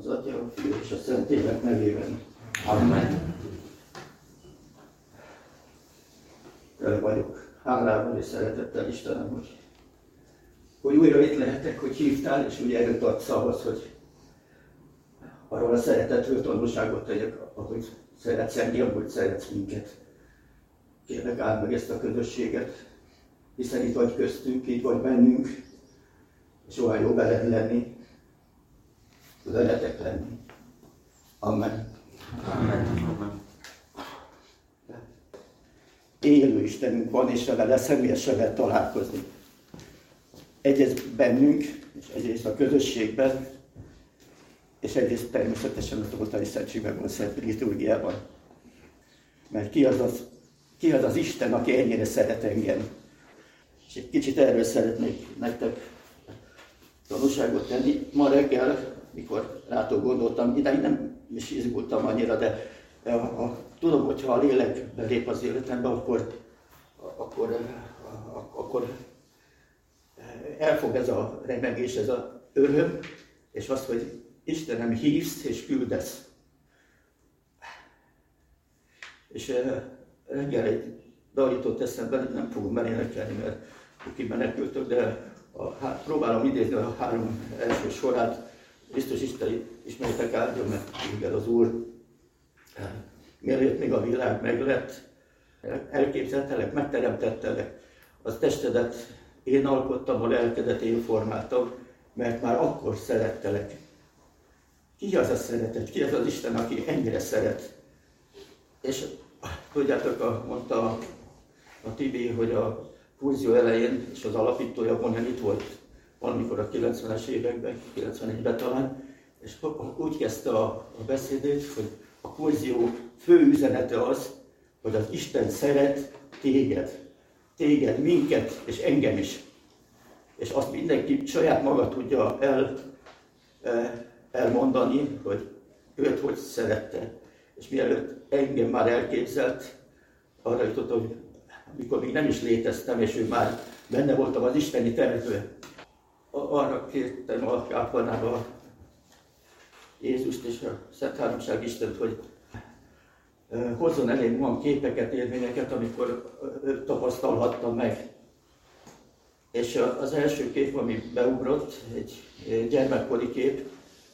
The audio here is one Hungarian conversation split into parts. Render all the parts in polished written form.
az Atya, a Fiú és a Szentlélek nevében. Amen. Tele vagyok hálával és szeretettel, Istenem, hogy újra itt lehetek, hogy hívtál, és úgy erőt adsz ahhoz, hogy arról a szeretetről tanulságot tegyek, ahogy szeretsz engem, ahogy szeretsz minket. Kérlek, áld meg ezt a közösséget, hiszen itt vagy köztünk, itt vagy bennünk, és olyan jó veled lenni, veletek lenni. Amen. Amen. Amen. Élő Istenünk van, és vele személyesen lehet találkozni. Egyrészt bennünk, és egyrészt a közösségben, és egyrészt természetesen a Tótai Szentségben van, Szent Liturgiában. Mert ki az az Isten, aki ennyire szeret engem? És egy kicsit erről szeretnék nektek tanúságot tenni. Ma reggel, mikor rátok gondoltam, idáig nem is izgultam annyira, de tudom, hogyha a lélek belép az életembe, akkor elfog ez a remegés, ez az öröm, és azt, hogy Istenem, hívsz és küldesz. És reggel egy darított eszembe, nem fogom merénekelni, mert kimenekültök, de próbálom idézni a 3 első sorát. Biztos Isten ismertek áldjon, mert igen, az Úr, mielőtt még a világ meglett, elképzeltelek, megteremtettelek. Az testedet én alkottam, a lelkedet én formáltam, mert már akkor szerettelek. Ki az a szeretet? Ki az az Isten, aki ennyire szeret? És tudjátok, mondta a Tibi, hogy a fúzió elején, és az alapítója Bonner itt volt valamikor a 90-es években, 91-ben talán, és úgy kezdte a beszédét, hogy a fúzió fő üzenete az, hogy az Isten szeret téged, minket, és engem is. És azt mindenki saját maga tudja elmondani, hogy őt hogy szerette. És mielőtt engem már elképzelt, arra jutott, hogy amikor még nem is léteztem, és ő már benne voltam az isteni tervben, arra kértem a kápolnába Jézust és a Szent Háromság Istent, hogy hozzon elém olyan képeket, élményeket, amikor tapasztalhattam meg. És az első kép, ami beugrott, egy gyermekkori kép,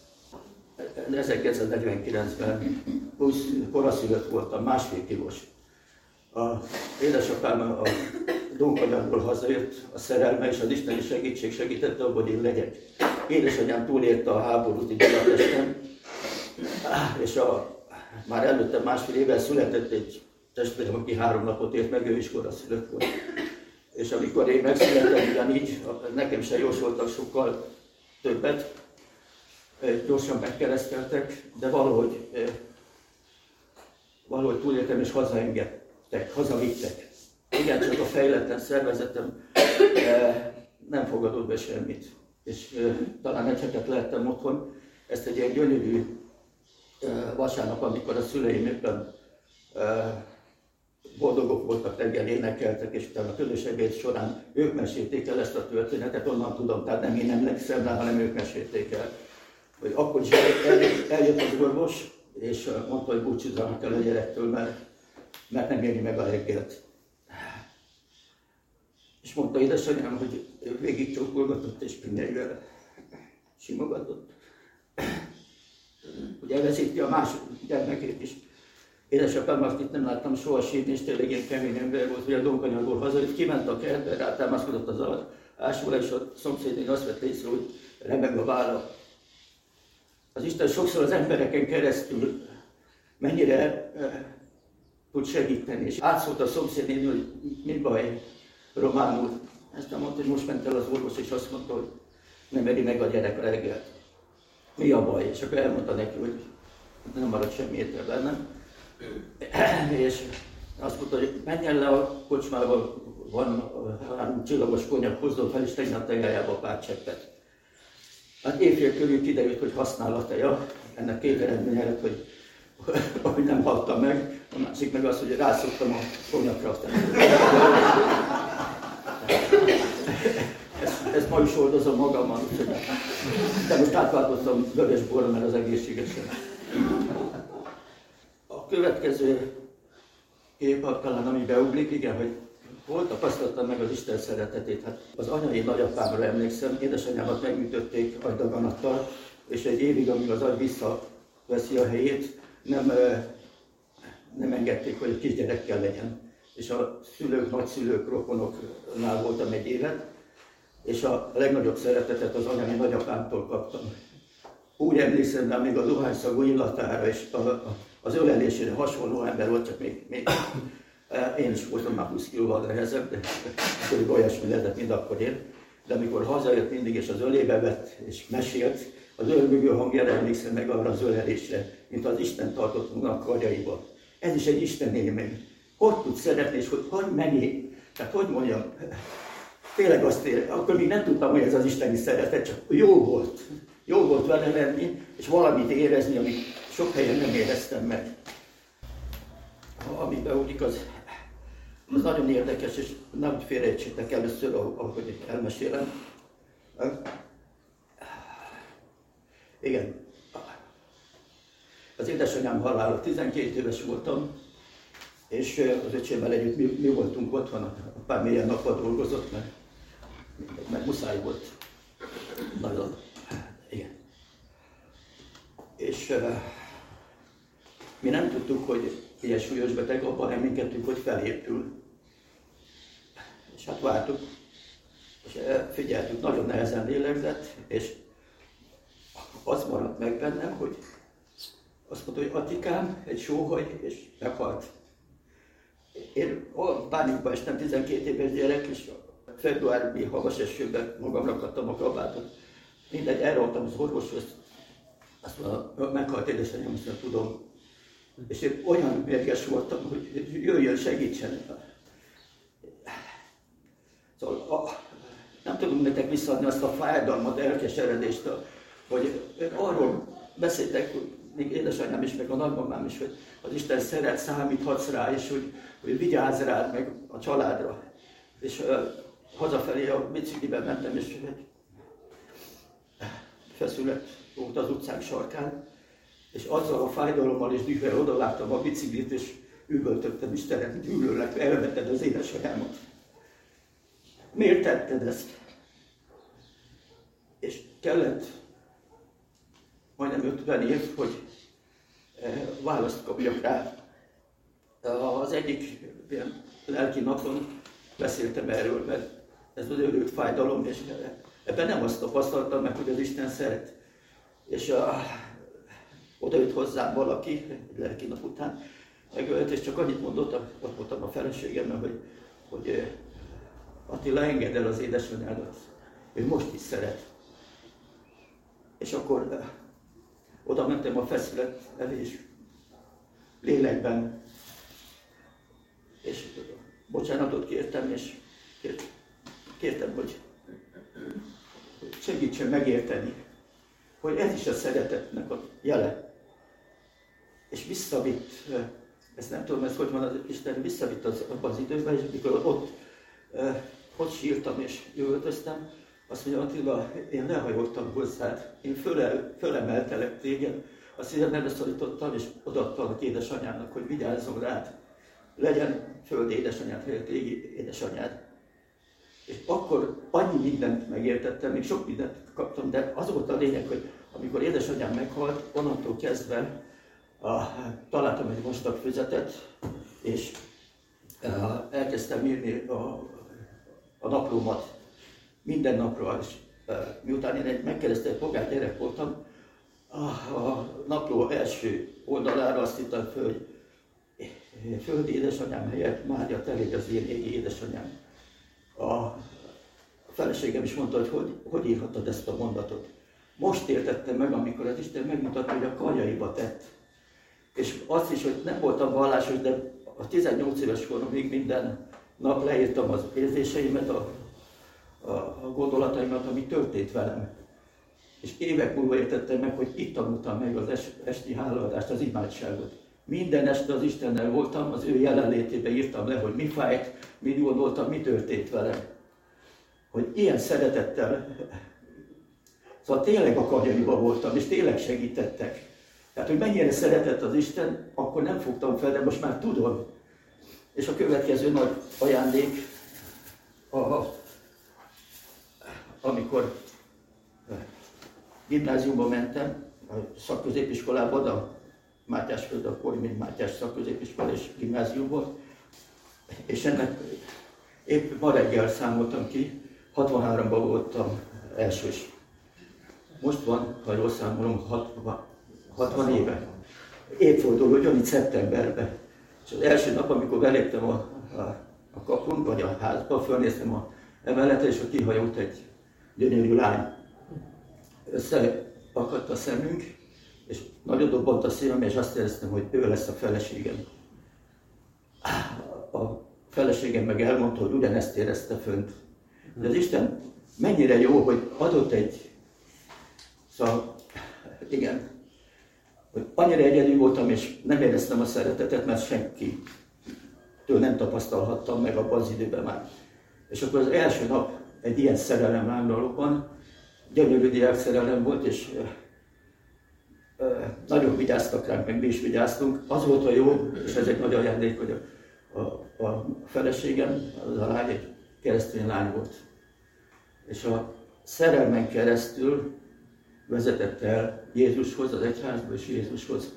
1949-ben koraszülött voltam, 1,5 kilós. Édesapám a Donkanyagból hazajött, a szerelme és az isteni segítség segítette abban, hogy én legyek. Édesanyám túlélte a háborút itt Budapesten, és már előtte 1,5 évvel született egy testvérem, aki 3 napot élt meg, ő is koraszülött volt. És amikor én megszülettem, ugyanígy nekem se jósoltak sokkal többet, gyorsan megkereszteltek, de valahogy túléltem és hazaengedtek, hazavittek. Igen, csak a fejletlen szervezetem nem fogadott be semmit. És talán egy hetet lehettem otthon. Ezt egy ilyen gyönyörű vasárnap, amikor a szüleim éppen boldogok voltak, reggel énekeltek, és utána a közös ebéd során ők mesélték el ezt a történetet, onnan tudom, tehát nem én emlékszem rá, hanem ők mesélték el. Hogy akkor is eljött az orvos, és mondta, hogy búcsúzzanak el a gyerektől, mert nem éri meg a reggelt. És mondta édesanyám, hogy végig csókolgatott és mindenkivel simogatott. Hogy elveszíti a második gyermekét is. Édesapám azt itt nem láttam soha sírni, és tényleg ilyen kemény ember volt, hogy a Donkanyagból hazajött, kiment a kertbe, rátámaszkodott az ásóra, és a szomszédnél azt vett észre, hogy remeg a válla. Az Isten sokszor az embereken keresztül mennyire tud segíteni, és átszólt a szomszédnél, hogy mi baj románul. Ezt mondta, hogy most ment el az orvos, és azt mondta, hogy nem eri meg a gyerek reggel. Mi a baj? És akkor elmondta neki, hogy nem marad semmi étel bennem. És azt mondta, hogy menjen le a kocsmába, van 3 csillagos konyak, hozzon fel, és tegyen a tejájába pár cseppet. Hát évfél körül kiderült, hogy használ a teja. Ennek 2 eredménye lett, hogy nem haltam meg. A másik meg az, hogy rászoktam a konyakra, aztán ezt ma is oldozom magammal, de most átváltoztam vörös borra, mert az egészségesen. A következő kép, talán ami beugrik, igen, hogy hol tapasztaltam meg az Isten szeretetét. Hát az anyai nagyapámra emlékszem, édesanyámat megütötték agydaganattal, és egy évig, amíg az agy visszaveszi a helyét, nem engedték, hogy kisgyerekkel legyen. És a szülők, nagyszülők, rokonoknál voltam egy évet, és a legnagyobb szeretetet az anyai nagyapámtól kaptam. Úgy emlékszem rá még a dohányszagú illatára és az ölelésére hasonló ember volt, csak még én is voltam már 20 kilóval nehezebb, de akkor olyasmi lehetett, mint akkor én. De amikor hazajött mindig, és az ölébe vett, és mesélt, az örömögő hangjára emlékszem meg arra az ölelésre, mint az Isten tartott volna a karjaiba. Ez is egy Isten élmény. Hogy tud szeretni, és hogy megé. Tehát hogy mondjam, tényleg azt érem, akkor még nem tudtam, hogy ez az isteni szeretet, csak jó volt. Jó volt vele lenni, és valamit érezni, amit sok helyen nem éreztem meg. Ami beugrik, az nagyon érdekes, és nem félreértsétek először, ahogy elmesélem. Igen. Az édesanyám halála, 12 éves voltam, és az öcsémmel együtt mi voltunk otthon, apám ilyen nappal dolgozott, mert muszáj volt. Nagyon. Igen. És mi nem tudtuk, hogy ilyen súlyos beteg, abban reménykedtünk, hogy felépül. És hát vártuk, és figyeltük, nagyon nehezen lélegzett, és az maradt meg bennem, hogy azt mondta, hogy Atikám, egy sóhaj, és meghalt. Én pánikba estem, 12 éves gyerek, és februári havas esőben magamra kaptam a kabátot. Mindegy, elroltam az orvoshoz, azt mondta, meghalt édesanyám, azt mondta, tudom. És én olyan mérges voltam, hogy jöjjön, segítsen. Szóval nem tudom nektek visszaadni azt a fájdalmat, elkeseredést, hogy arról beszéltek, még édesanyám is, meg a nagymamám is, hogy az Isten szeret, számíthatsz rá, és hogy vigyázz rád, meg a családra. És hazafelé a bicikliben mentem, és feszület volt az utcánk sarkán, és azzal a fájdalommal és dühvel odavágtam a biciklit, és üvöltöttem, Istenem, gyűlöllek, elvetted az édesanyámat. Miért tetted ezt? És kellett majdnem 50 év, hogy választ kapjak rá. Az egyik lelki napon beszéltem erről, mert ez az őrült fájdalom, és ebben nem azt tapasztaltam meg, hogy az Isten szeret. És oda jött hozzám valaki, egy lelki nap után, megölt, és csak annyit mondott, ott voltam a feleségemmel, hogy Attila, engedd el az édesanyádat, ő most is szeret. És akkor oda mentem a feszület elé, és lélekben, és bocsánatot kértem, és kértem, hogy segítsen megérteni, hogy ez is a szeretetnek a jele. És visszavitt, ezt nem tudom, ez hogy van, az Isten visszavitt abban az időben, és mikor ott sírtam és üvöltöztem, azt mondja, Attila, én lehajoltam hozzád, én fölemeltelek téged, a szívemre szorítottam, és odaadtam édesanyámnak, hogy vigyázzon rád, legyen földi édesanyád helyett régi édesanyád. És akkor annyi mindent megértettem, még sok mindent kaptam, de az volt a lényeg, hogy amikor édesanyám meghalt, onnantól kezdve találtam egy vastag füzetet, és elkezdtem írni a naplómat minden napra, és miután én egy megkeresztelt pogár gyerek voltam, a napló első oldalára azt írtam föl, hogy földi édesanyám helyett Mária, te légy az én égi édesanyám. A feleségem is mondta, hogy írhattad ezt a mondatot. Most értettem meg, amikor az Isten megmutatta, hogy a karjaiba tett. És azt is, hogy nem voltam vallásos, de a 18 éves koromig minden nap leírtam az érzéseimet, a gondolataimat, ami történt velem. És évek múlva értettem meg, hogy itt tanultam meg az esti hálaadást, az imádságot. Minden este az Istennel voltam, az ő jelenlétében írtam le, hogy mi fájt, mit gondoltam, mi történt velem. hogy ilyen szeretettel, szóval tényleg a karjaiban voltam, és tényleg segítettek. Tehát, hogy mennyire szeretett az Isten, akkor nem fogtam fel, de most már tudom. És a következő nagy ajándék, amikor gimnáziumba mentem, a szakközépiskolában, a Mátyásföld, akkor még Mátyás szakközépiskola és gimnázium volt, és ennek épp ma reggel számoltam ki, 63-ban voltam elsős. Most van, ha jól számolom, 60 éve. Évforduló, ugyanígy szeptemberben. És az első nap, amikor beléptem a kapun, vagy a házba, fölnéztem a emeletre, és ott kihajolt egy gyönyörű lány. Összeakadt a szemünk, és nagyon dobbant a szívem, és azt éreztem, hogy ő lesz a feleségem. A feleségem meg elmondta, hogy ugyanezt érezte fönt. De az Isten mennyire jó, hogy adott egy... Szóval, igen, hogy annyira egyedül voltam, és nem éreztem a szeretetet, mert senkitől nem tapasztalhattam meg abban az időben már. És akkor az első nap egy ilyen szerelem lámlóban, gyönyörű diákszerelem volt, és nagyon vigyáztak ránk, meg mi is vigyáztunk. Az volt a jó, és ez egy nagy ajándék, hogy a feleségem, az a lány, egy keresztény lány volt. És a szerelmen keresztül vezetett el Jézushoz, az egyházba és Jézushoz.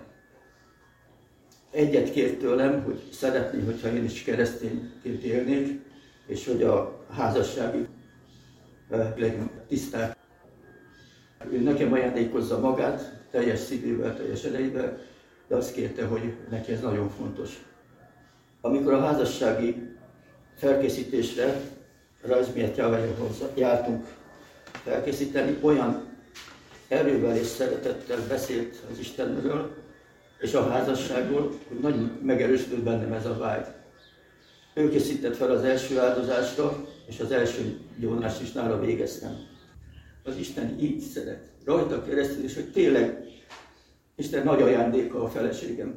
Egyet kért tőlem, hogy szeretné, hogyha én is keresztényként élnék, és hogy a házassági legyen tiszták. Ő nekem ajándékozza magát, teljes szívével, teljes erejével, de azt kérte, hogy neki ez nagyon fontos. Amikor a házassági felkészítésre Rajzmiért Jávályhoz jártunk felkészíteni, olyan erővel és szeretettel beszélt az Istenről és a házasságról, hogy nagyon megerősödött bennem ez a vágy. Ő készített fel az első áldozásra, és az első gyónást is nála végeztem. Az Isten így szeret, rajta keresztül, és hogy tényleg Isten nagy ajándéka a feleségem.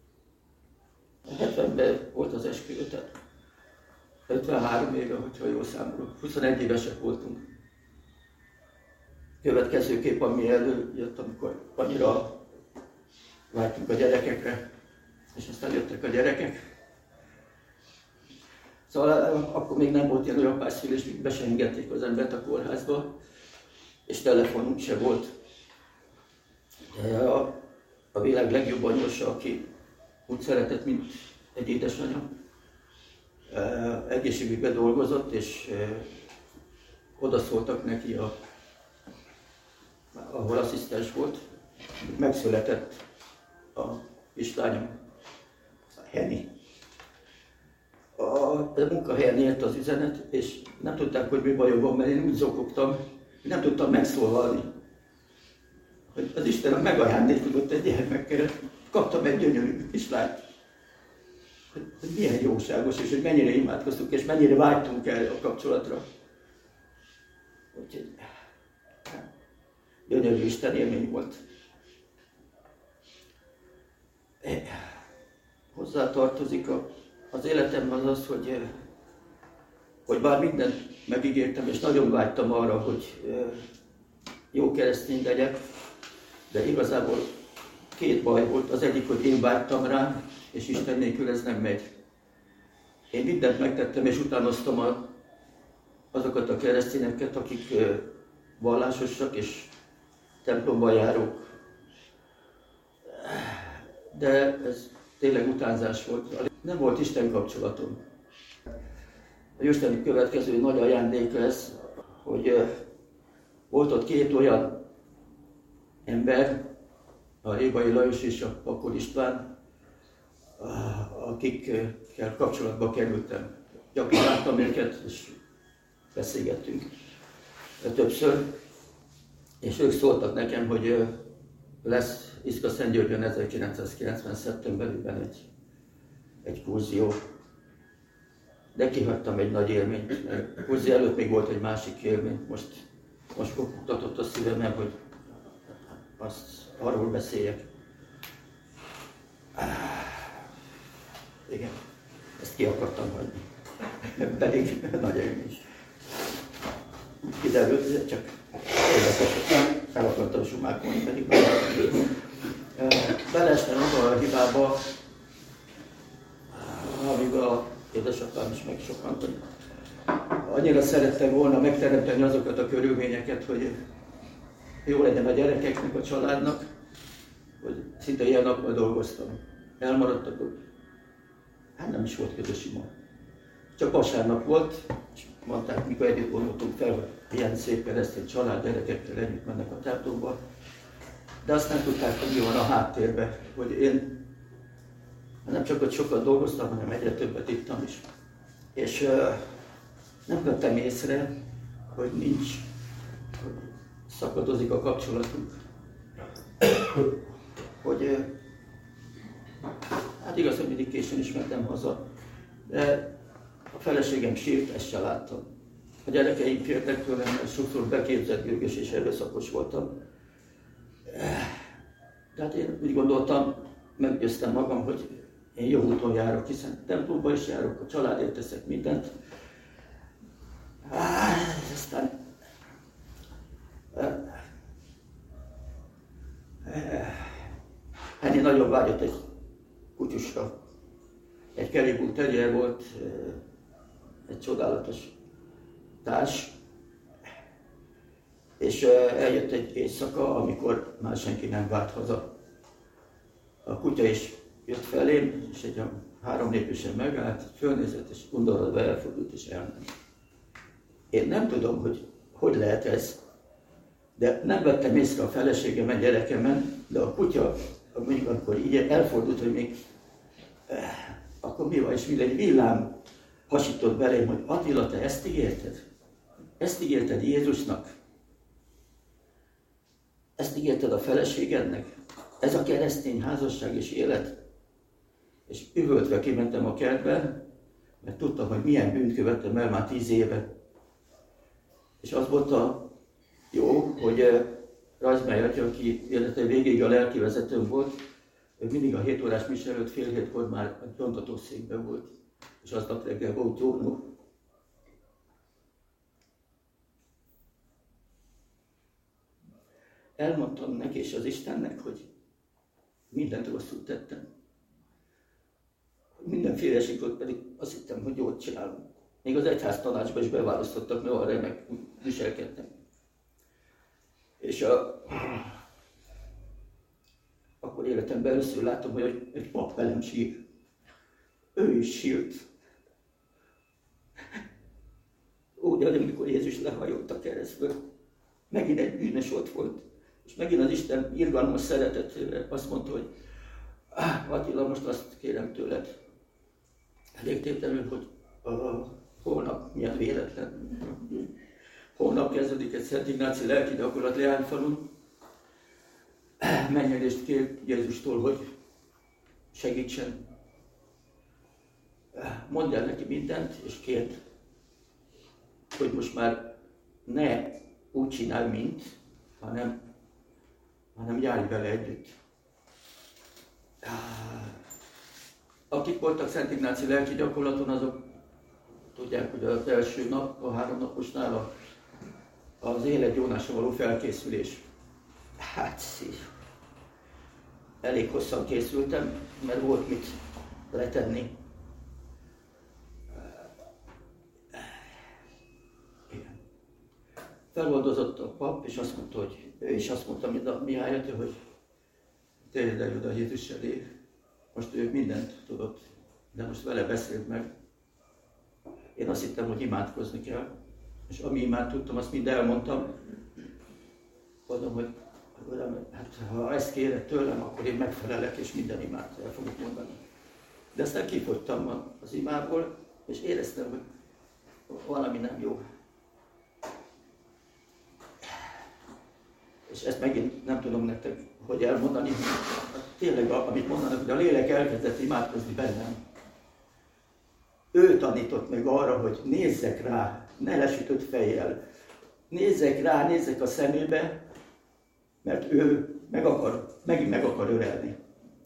70-ben volt az esküvő, tehát 53 éve, hogyha jól számolok, 21 évesek voltunk. Következő kép, ami előjött, amikor annyira vágytunk a gyerekekre, és aztán jöttek a gyerekek. Szóval akkor még nem volt ilyen apásszülés, még be se engedték az embert a kórházba, és telefonunk se volt. De a világ legjobb anyósa, aki úgy szeretett, mint egy édesanyja, egészségügyben dolgozott, és odaszóltak neki, ahol asszisztens volt, megszületett a kislányom, Henny. A munkahelyen ért az üzenet, és nem tudták, hogy mi bajom van, mert én úgy zokogtam, hogy nem tudtam megszólalni. Hogy az Isten megajándékozott egy gyermekkel, kaptam egy gyönyörű kislányt. Hogy milyen jóságos, és hogy mennyire imádkoztunk, és mennyire vágytunk erre a kapcsolatra. Úgyhogy gyönyörű Isten élmény volt. Hozzá tartozik az életemben az, hogy bár mindent megígértem, és nagyon vágytam arra, hogy jó keresztény legyek, de igazából két baj volt. Az egyik, hogy én vágytam rá, és Isten nélkül ez nem megy. Én mindent megtettem, és utánoztam azokat a keresztényeket, akik vallásosak és templomba járók. De ez tényleg utánzás volt. Nem volt Isten kapcsolatom. A jóisteni következő nagy ajándék ez, hogy volt ott két olyan ember, a Rébai Lajos és a Pakol István, akikkel kapcsolatba kerültem. Gyakran láttam őket, és beszélgettünk többször, és ők szóltak nekem, hogy lesz Iszka-Szentgyörgyön 1990. szeptemberében egy kurzió. De kihagytam egy nagy élményt, mert a kurzió előtt még volt egy másik élmény. Most kopogtatott a szívemben, hogy arról beszéljek. Igen, ezt ki akartam hagyni. Pedig nagy élmény. kiderült, csak érdekesen el akartam sumákolni, pedig beleestem abba a hibába, amiben a édesapám is megsokkant, hogy annyira szerettem volna megteremteni azokat a körülményeket, hogy jó legyen a gyerekeknek, a családnak, hogy szinte ilyen nappal dolgoztam. Elmaradtak, hogy hát nem is volt közös ima. Csak vasárnap volt, és mondták, mikor együtt gondoltunk fel, hogy ilyen szép keresztény család, gyerekekkel együtt mennek a templomba. De azt nem tudták, hogy mi van a háttérben, hogy én nem csak hogy sokat dolgoztam, hanem egyre többet ittam is. És nem vettem észre, hogy nincs, hogy szakadozik a kapcsolatunk. Hogy hát igaz, hogy mindig későn is mentem haza, de a feleségem sírt, ezt se láttam. A gyerekeim féltek tőlem, mert sokszor beképzett, gőgös és erőszakos voltam. Tehát én úgy gondoltam, meggyőztem magam, hogy én jó úton járok, hiszen templomba is járok, a családért teszek mindent. Aztán Henni nagyon vágyott egy kutyusra. Egy keribú terrier volt, egy csodálatos társ, és eljött egy éjszaka, amikor már senki nem várt haza. A kutya is jött felém, és egy 3 lépésen megállt, fölnézett, és undorodva elfordult, és elment. Én nem tudom, hogy lehet ez, de nem vettem észre a feleségemen, gyerekemen, de a kutya, amikor így elfordult, hogy még akkor mi van, és egy villám hasított belém, hogy Attila, te ezt ígérted? Ezt ígérted Jézusnak? Ezt ígérted a feleségednek? Ez a keresztény házasság és élet? És üvöltve kimentem a kertbe, mert tudtam, hogy milyen bűnt követtem el már 10 éve. És az volt a jó, hogy Rajzmály atya, aki élete végéig a lelkivezetőm volt, ő mindig a 7 órás mise előtt fél 7-kor már a gyóntatószékben volt, és aznap reggel volt gyónó. Elmondtam neki és az Istennek, hogy mindent rosszul tettem. Mindenféleséget pedig azt hittem, hogy jól csinálom. Még az egyház tanácsba is beválasztottak, mert arra remek viselkedtem. És akkor életemben először láttam, hogy egy pap velem sír. Ő is sírt. Úgy, amikor Jézus lehajolt a keresztből, megint egy bűnös ott volt. És megint az Isten irgalmas szeretetére azt mondta, hogy Attila, most azt kérem tőled, elégtétlenül, hogy holnap, milyen véletlen, holnap kezdődik egy Szent Ignáci lelki gyakorlat Leányfalun. Megnyerést kér Jézustól, hogy segítsen. Mondd el neki mindent, és kérd, hogy most már ne úgy csinálj, mint, hanem járj vele együtt. Akik voltak Szent Ignáci lelki gyakorlaton, azok tudják, hogy az első nap, a 3 naposnál az élet gyónásra való felkészülés. Hát, elég hosszan készültem, mert volt mit letenni. Igen. Feloldozott a pap, és azt mondta, hogy ő is azt mondta, mint a Mihály atya, hogy térj el oda Jézus elé. Most ő mindent tudott, de most vele beszélt meg. Én azt hittem, hogy imádkozni kell, és ami imád tudtam, azt mind elmondtam. Mondom, hogy hát, ha ezt kéred tőlem, akkor én megfelelek, és minden imát el fogok mondani. De aztán kifogytam az imából, és éreztem, hogy valami nem jó. És ezt megint nem tudom nektek, hogy elmondani. Tényleg, amit mondanak, hogy a lélek elkezdett imádkozni bennem. Ő tanított meg arra, hogy nézzek rá, ne lesütött fejjel. Nézzek rá, nézzek a szemébe, mert ő megint meg akar ölelni.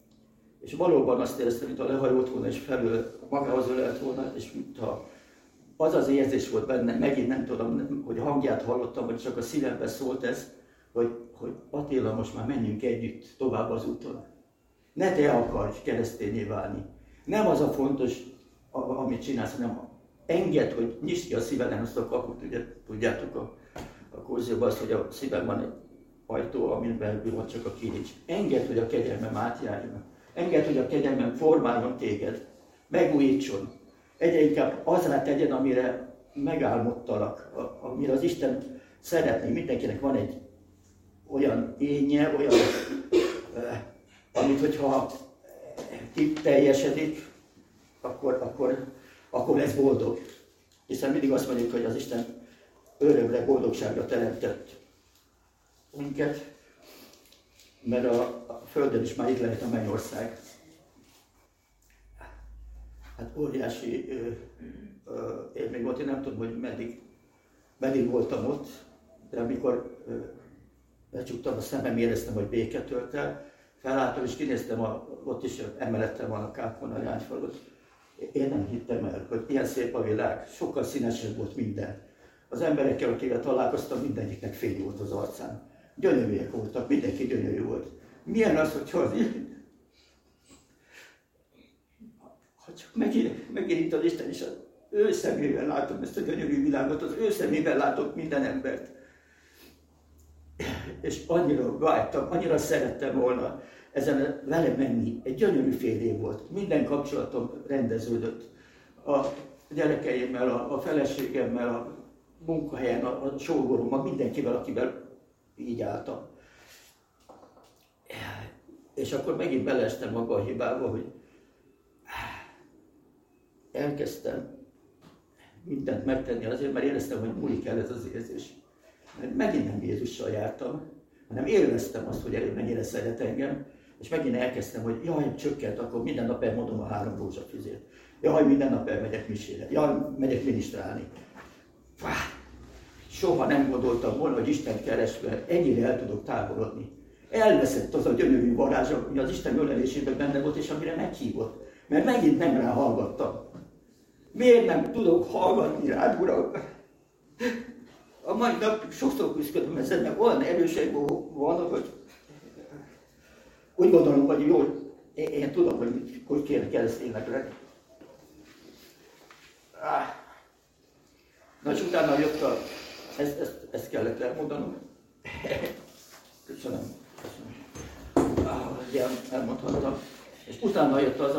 És valóban azt éreztem, mintha lehajolt volna, és felül magához ölelt volna, és mintha az az érzés volt benne, megint nem tudom, hogy a hangját hallottam, vagy csak a szívembe szólt ez, hogy Attila, most már menjünk együtt tovább az úton. Ne te akarj keresztényé válni. Nem az a fontos, amit csinálsz, hanem engedd, hogy nyisd ki a szíveden azt a kaput, ugye tudjátok a kurzióban azt, hogy a szívben van egy ajtó, amin belül van csak a kilincs. Engedd, hogy a kegyelmem átjárjon. Engedd, hogy a kegyelmem formáljon téged, megújítson. Egyre inkább azrá tegyen, amire megálmodtalak, amire az Isten szeretné. Mindenkinek van egy olyan énje, olyan, amit hogyha teljesedik, akkor lesz boldog. Hiszen mindig azt mondjuk, hogy az Isten örökre boldogságra teremtett minket, mert a Földön is már itt lehet a mennyország. Hát óriási élmény volt, én nem tudom, hogy meddig voltam ott, de amikor becsuktam a szemem, éreztem, hogy béke tölt el, felálltam és kinéztem, ott is emeleten van a kápon, a Leányfalut. Én nem hittem el, hogy ilyen szép a világ, sokkal színesebb volt minden. Az emberekkel, akikkel találkoztam, mindegyiknek fény volt az arcán. Gyönyörűek voltak, mindenki gyönyörű volt. Milyen az, hogyha az ha csak megint az Isten is az ő szemével látom ezt a gyönyörű világot, az ő szemével látok minden embert. És annyira vágytam, annyira szerettem volna ezen vele menni. Egy gyönyörű fél év volt. Minden kapcsolatom rendeződött. A gyerekeimmel, a feleségemmel, a munkahelyen, a sógorommal, mindenkivel, akivel így álltam. És akkor megint beleestem abba a hibába, hogy elkezdtem mindent megtenni azért, mert éreztem, hogy múlik el ez az érzés. Mert megint nem Jézussal jártam, hanem élveztem azt, hogy mennyire szeret engem, és megint elkezdtem, hogy jaj, csökkent, akkor minden nap elmondom a 3 rózsafüzét. Jaj, minden nap elmegyek misére. Jaj, megyek minisztrálni. Soha nem gondoltam volna, hogy Istent keresve ennyire el tudok távolodni. Elveszett az a gyönyörű varázs, ami az Isten ölelésében benne volt, és amire meghívott. Mert megint nem rá hallgattam. Miért nem tudok hallgatni rád, Uram? A mai napig sokszor küzdködöm ezzel, mert olyan erőség vannak, hogy úgy gondolom, hogy jó, én tudom, hogy kéne kereszténynek lenni. Na, és utána jött ezt kellett elmondanom. Köszönöm. Elmondhattam. És utána jött az,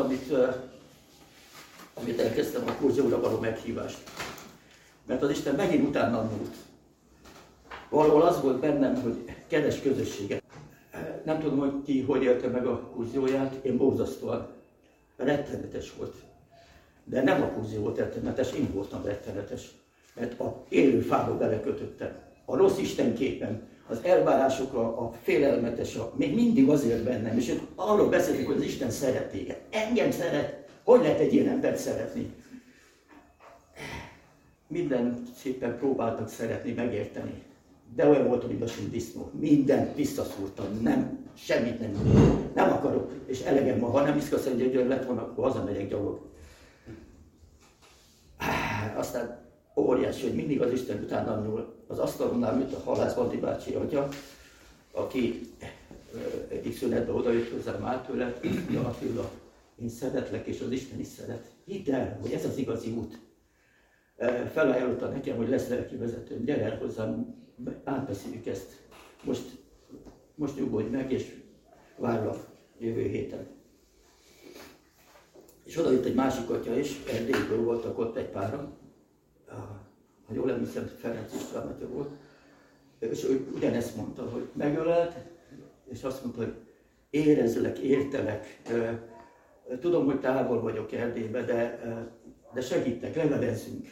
amit elkezdtem, a kurzióra való meghívást. Mert az Isten megint utána nyújt. Valahol az volt bennem, hogy keres közösséget. Nem tudom, hogy ki hogy élte meg a kurzióját, én borzasztóan rettenetes volt. De nem a kurzió volt rettenetes, én voltam rettenetes. Mert a élő fába belekötöttem. A rossz istenképem, az elvárások, a félelmetes, még mindig azért bennem. És arról beszélünk, hogy az Isten szeret téged. Engem szeret. Hogy lehet egy ilyen embert szeretni? Minden szépen próbáltak szeretni, megérteni. De olyan voltam, mint a disznó. Mindent visszaszúrtam, semmit nem akarok. És elegem van, ha nem iszkasz egy gyögyör lett volna, akkor hazamegyek gyalog. Aztán óriási, hogy mindig az Isten utána nyúl. Az asztalonál ült a Halász Bandi bácsi atya, aki egyik szünetben odajött hozzám, állt tőle, Attila, én szeretlek, és az Isten is szeret. Hidd el, hogy ez az igazi út. Felajánlotta nekem, hogy lesz lelki vezetőm, gyere el hozzám, átbeszéljük ezt. Most nyugodj meg, és várlak jövő héten. És oda jött egy másik atya is, Erdélyből voltak ott egy páran, ha jól emlékszem, Ferenc István atya volt, és ő ugyanezt mondta, hogy megölelt, és azt mondta, hogy érezzlek, értelek, tudom, hogy távol vagyok Erdélybe, de segítek, levelezzünk.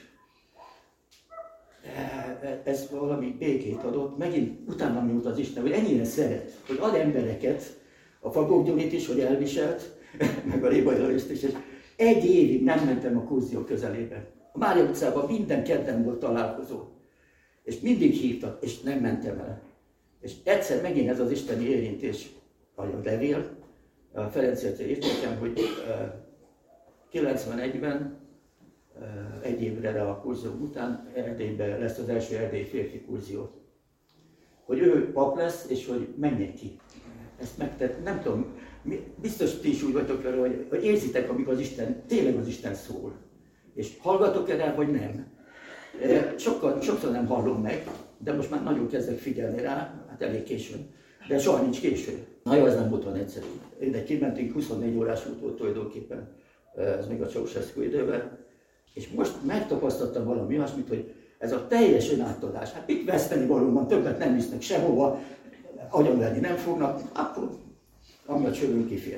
Ez valami békét adott, megint utána nyújt az Isten, hogy ennyire szeret, hogy ad embereket, a Fagók Gyurit is, hogy elviselt, meg a Rébai Lajost is, és egy évig nem mentem a kurzió közelébe. A Mária utcában minden kedden volt találkozó, és mindig hívtak, és nem mentem el. És egyszer megint ez az isteni érintés, vagy a levél, a Ferenc atya írt nekem, hogy 91-ben egy évre rá a kurzió után Erdélyben lesz az első erdélyi férfi kurzió. Hogy ő pap lesz, és hogy menjek ki. Ezt megtett, nem tudom, biztos ti is úgy vagytok vele, hogy érzitek, amikor az Isten, tényleg az Isten szól. És hallgatok-e rá, vagy nem? Sokszor nem hallom meg, de most már nagyon kezdek figyelni rá, hát elég későn. De soha nincs késő. Na jó, ez nem volt olyan egyszerű. De kimentünk, 24 órás út volt tulajdonképpen, ez még a Ceausescu időben. És most megtapasztaltam valami olyasmit, hogy ez a teljes önátadás, hát itt veszteni valóban, többet nem visznek sehova, agyonverni nem fognak, akkor ami a csövünk kifér.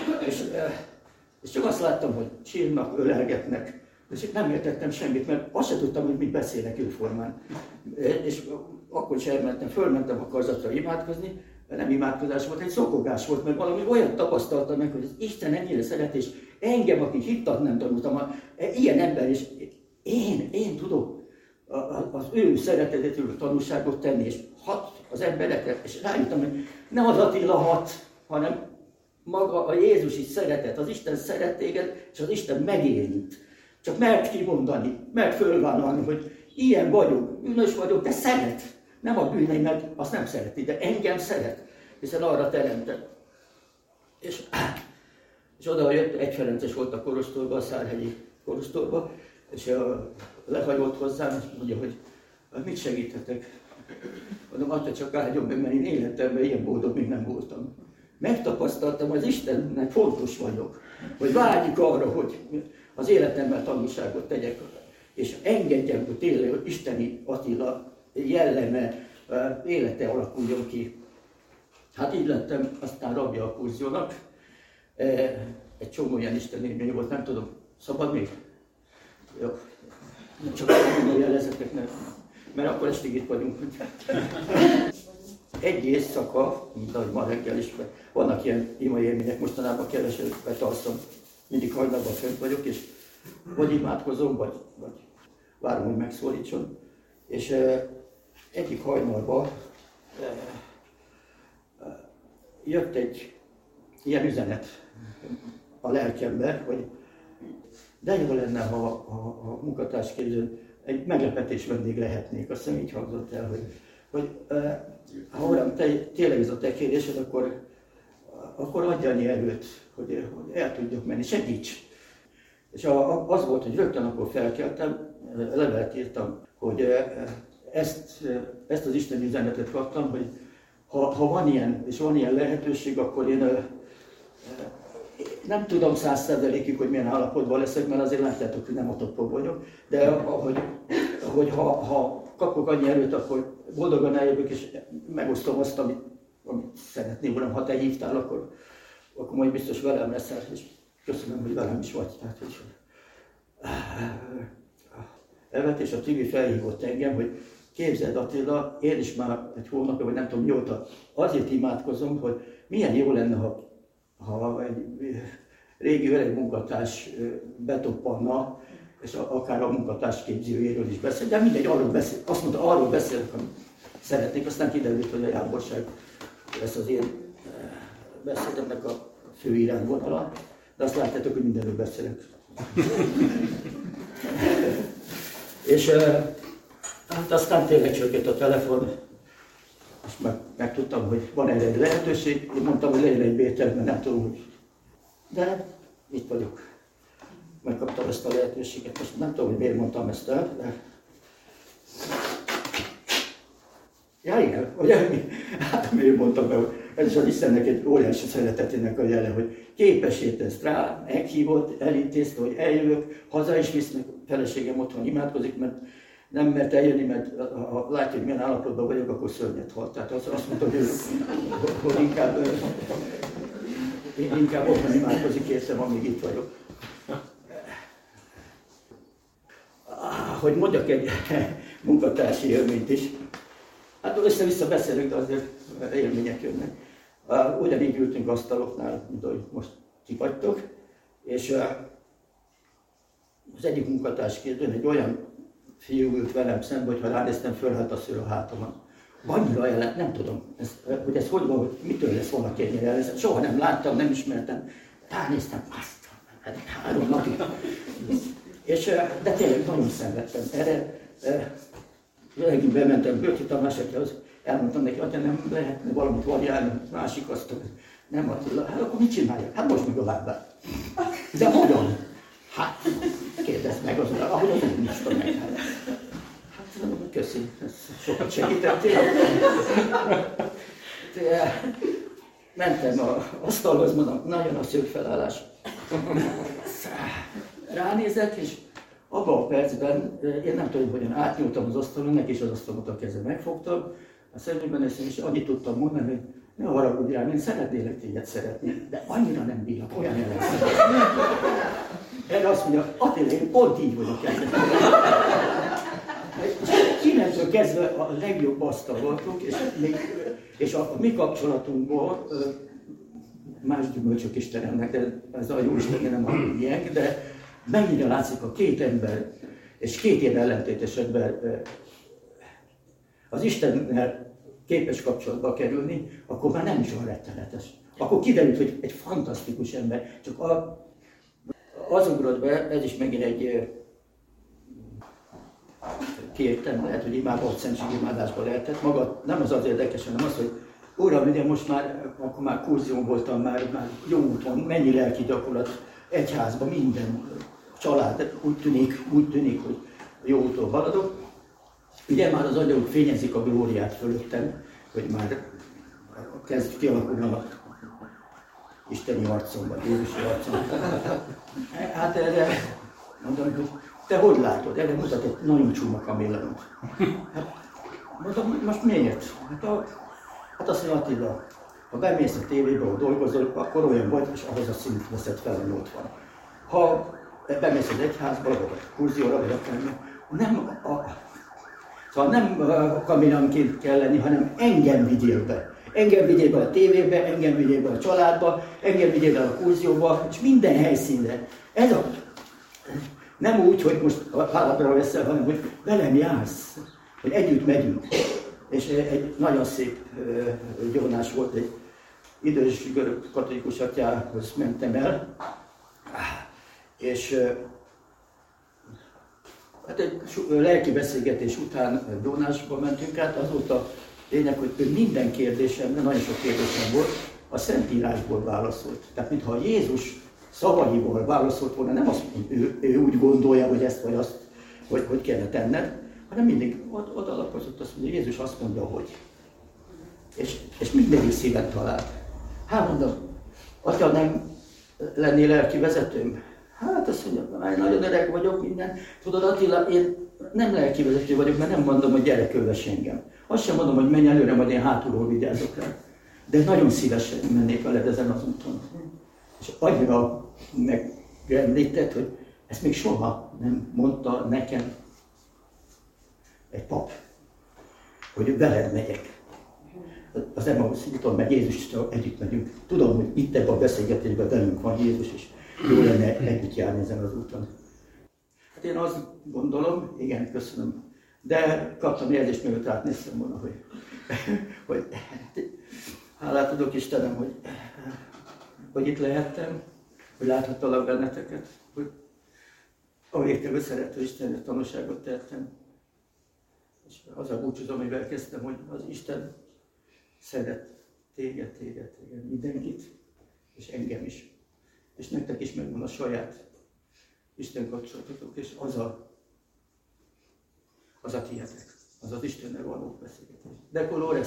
És csak azt láttam, hogy csírnak, ölelgetnek, és nem értettem semmit, mert azt sem tudtam, hogy mit beszélnek jóformán. És akkor sem fölmentem a karzatra imádkozni, nem imádkozás volt, egy szokogás volt, mert valami olyat tapasztaltam meg, hogy az Isten ennyire szeret, és engem, aki hittat nem tanultam, ilyen ember, és én tudok az ő szeretetről tanulságot tenni, és hat az emberekre, és rájöttem, hogy nem az Attila hat, hanem maga a Jézusi szeretet, az Isten szeret téged, és az Isten megérint. Csak mert kimondani, mert fölvállalni, hogy ilyen vagyok, bűnös vagyok, de szeret. Nem a bűneimet, azt nem szereti, de engem szeret, hiszen arra teremtett. És oda jött, egy Ferences volt a kolostorban, a Szárhegyi kolostorban, és lehajolt hozzám, és mondja, hogy mit segíthetek. Mondom, Atya, csak áldjon meg, mert én életemben ilyen boldog még nem voltam. Megtapasztaltam, az Istennek fontos vagyok, hogy vágyjuk arra, hogy az életemben tanulságot tegyek, és engedjem, hogy tényleg hogy isteni Attila jelleme, élete alakuljon ki. Hát így lettem aztán rabja a kurziónak. Egy csomó ilyen istenélmény volt, nem tudom, szabad még? Jó. Csak a jelezetek, mert akkor estig itt vagyunk. Egy éjszaka, mint ahogy ma reggel is, vannak ilyen imai élmények, mostanában keveset alszom, mindig hajnalban fönt vagyok, és vagy imádkozom, vagy várom, hogy megszólítson. És egyik hajnalban jött egy ilyen üzenet a lelkembe, hogy de jó lenne, ha a munkatársképzőn egy meglepetés vendég lehetnék. Azt hiszem így hangzott el, hogy ha olyan tényleg ez a te kérésed, akkor adj annyi erőt, hogy el tudjak menni, segíts! És az volt, hogy rögtön akkor felkeltem, levelet írtam, hogy ezt az Isten üzenetet kaptam, hogy ha van ilyen, és van ilyen lehetőség, akkor én nem tudom 100%-ig, hogy milyen állapotban leszek, mert azért látjátok, hogy nem a toppon vagyok, de hogy ha kapok annyi erőt, akkor boldogan eljövök, és megosztom azt, amit szeretném, Uram, ha te hívtál, akkor majd biztos velem leszel, és köszönöm, hogy velem is vagy. Tehát, hogy Evet és a Tibi felhívott engem, hogy képzeld Attila, én is már egy hónapja, vagy nem tudom mióta, azért imádkozom, hogy milyen jó lenne, ha egy régi öreg munkatárs betoppanna, és akár a munkatárs képzőjéről is beszél, de mindegy, azt mondta, arról beszélek, amit szeretnék, aztán kiderült, hogy a jámborság lesz az én beszédemnek a fő irányvonala, de azt látjátok, hogy mindenről beszélek. És hát aztán tényleg csörgött a telefon, és megtudtam, hogy van erre egy lehetőség, én mondtam, hogy legyen egy bétel, mert nem tudom, hogy... De itt vagyok. Megkaptam ezt a lehetőséget, most nem tudom, hogy miért mondtam ezt el, de... Ja igen, ugye? Hát miért mondtam be, hogy ez is az Istennek egy óriási szeretetének a jele, hogy képessé tesz rá, meghívott, elintézte, hogy eljövök, haza is visznek, feleségem otthon imádkozik, mert nem mert eljönni, mert ha látja, hogy milyen állapotban vagyok, akkor szörnyet halt. Tehát azt mondta, hogy inkább otthon imádkozik, értem, amíg itt vagyok. Hogy mondjak egy munkatársi élményt is. Hát össze-vissza beszélünk, de azért élmények jönnek. Ugyanígy ültünk asztaloknál, mint ahogy most ti vagytok, és az egyik munkatárs kérdőn egy olyan fiú ült velem szembe, hogy ha ránéztem, fölhalt a szőr a hátamon. Annyira ellen, nem tudom, hogy ez hogy van, hogy mitől lesz valaki ennyire ellen. Soha nem láttam, nem ismertem. Ránéztem, aztán, 3 napig. De tényleg nagyon szenvedtem. Erre megint bementem Bőti Tamásokhoz, elmondtam neki, hogy nem lehetne valamit variálni, másik azt, nem Attila, hát akkor mit csináljak? Hát most meg a lábát. De hogyan? Hát, kérdezd meg azon, ahogy az úgy nyista meg. Hát, köszi, sokat segítettél. Mentem az asztalhoz, mondom, nagyon a szőkfelállás. Ránézek, és abban a percben, én nem tudom, hogyan átnyúltam az asztalon, neki is az asztalot a kezem megfogtam, a szemében és annyit tudtam mondani, hogy ne haragudj rám, én szeretnélek téged szeretni, de annyira nem bírlak, olyan ellenszem. Erre azt mondja, Attila, én pont így vagyok ezzel. 9-től kezdve a legjobb asztal voltunk, és a mi kapcsolatunkból más gyümölcsök is teremnek, de ez a jó Isten nem a miénk, de mennyire látszik a két ember, és két ilyen ellentétes ember az Istennel képes kapcsolatba kerülni, akkor már nem is olyan rettenetes. Akkor kiderült, hogy egy fantasztikus ember, csak az ugrott be, ez is megint egy kértem, lehet, hogy imádott szentségimádásban lehetett, maga nem az érdekes, hanem az, hogy Uram, ugye most már, akkor már kurzión voltam, már jó úton, mennyi lelki gyakorlat, egyházban, minden család, úgy tűnik, hogy jó úton haladok. Ugye már az anyagok fényezik a glóriát fölöttem, hogy már kezd kialakulni a isteni arcom, vagy Jézusi arcom. Hát erre mondom, hogy te hogy látod? Erre mutat egy nagyon csúnya kaméleont. Hát, mondom, most miért? Hát azt mondja, Attila, ha bemész a tévébe, ahol dolgozol, akkor olyan vagy, és ahhoz a szint veszed fel, hogy ott van. Ha bemész az egyházba, vagy a kurzióra, vagy akármi, nem a kaméleonként kell lenni, hanem engem vigyél be. Engem vigyél be a tévébe, engem vigyél be a családba, engem vigyél be a kurzióba, és minden helyszínre. Ez a... Nem úgy, hogy most hálapra veszel, hanem hogy velem jársz, hogy együtt megyünk. És egy nagyon szép gyónás volt, egy idős görög katolikus atyához mentem el, és hát egy lelki beszélgetés után gyónásba mentünk át, az volt a lényeg, hogy ő minden kérdésemre, nagyon sok kérdésem volt, a Szentírásból válaszolt. Tehát mintha Jézus szavaiból válaszolt volna, nem azt, hogy ő úgy gondolja, hogy ezt vagy azt, hogy kellene tenned, hanem mindig ott alapozott azt, hogy Jézus azt mondja, hogy. És mindegyik szíven talált. Hát mondom, Atya, nem lennél lelki vezetőm? Hát azt mondja, én nagyon öreg vagyok, minden. Tudod, Attila, én nem lelki vezető vagyok, mert nem mondom, hogy gyere, kövess engem. Azt sem mondom, hogy menj előre, majd én hátulról vigyázok rá. De nagyon szívesen mennék veled ezen az úton. És annyira megrendített, hogy ezt még soha nem mondta nekem egy pap, hogy veled megyek. Az Emmaus úton, meg Jézussal együtt megyünk. Tudom, hogy itt ebben a beszélgetésben velünk van Jézus, és jó lenne együtt járni ezen az úton. Hát én azt gondolom, igen, köszönöm, de kaptam érzést, mielőtt átnéztem volna, hogy hálát adok Istenem, hogy itt lehettem, hogy láthattalak benneteket, hogy a végtelenül szerető Istenre tanúságot tettem. És azzal búcsúzom, amivel kezdtem, hogy az Isten szeret téged, mindenkit, és engem is. És nektek is megvan a saját Isten kapcsolatotok, és az a tiétek, az az Istennel való beszélgetés. De colores!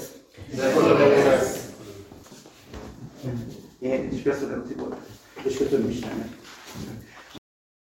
Én is köszönöm, Tibor, és köszönöm Istennek.